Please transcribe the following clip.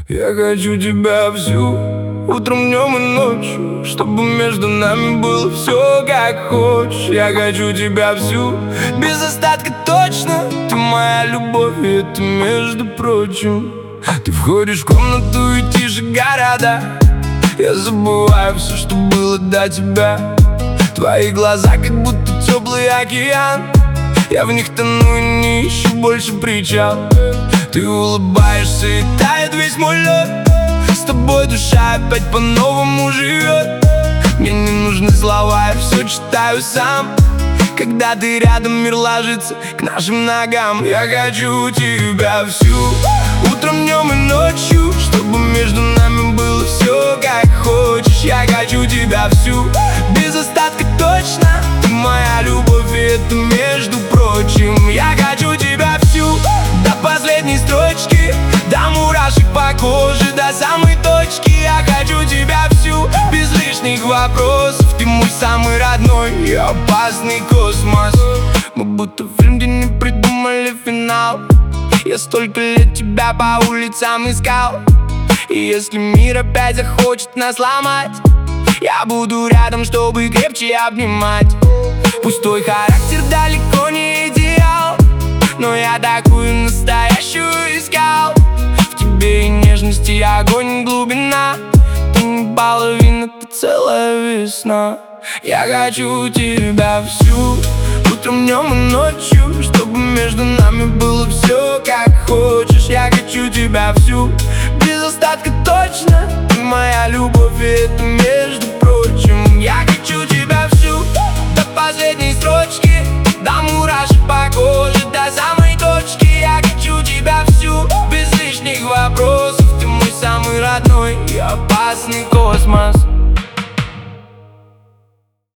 Я хочу тебя всю, утром, днем и ночью, чтобы между нами было все как хочешь. Я хочу тебя всю, без остатка точно. Ты моя любовь, и это между прочим. Ты входишь в комнату и тише города. Я забываю все, что было до тебя. Твои глаза как будто теплый океан. Я в них тону и не ищу больше причал. Ты улыбаешься и тает весь мой лед. С тобой душа опять по-новому живет. Мне не нужны слова, я все читаю сам. Когда ты рядом, мир ложится к нашим ногам. Я хочу тебя всю, утром, днем и ночью, чтобы между нами было все как хочешь. Я хочу тебя всю, без остатка точно. Ты моя любовь, и это между прочим. Я хочу тебя всю, до последней строчки, до мурашек по коже, до самой точки. Я хочу тебя всю, без лишних вопросов. Ты мой самый родной и опасный космос. Мы будто фильм, где не придумали финал. Я столько лет тебя по улицам искал. И если мир опять захочет нас сломать, я буду рядом, чтобы крепче обнимать. Пусть твой характер далеко не идеал, но я такую настоящую искал. В тебе и нежность, и огонь, и глубина. Ты не половина, ты целая весна. Я хочу тебя всю, утром, днем и ночью, чтобы между нами было все как хочешь. Я хочу тебя всю, без остатка точно. Ты моя любовь, и это между прочим. Я хочу тебя всю, до последней строчки, до мурашек по коже, до самой точки. Я хочу тебя всю, без лишних вопросов. Ты мой самый родной и опасный космос.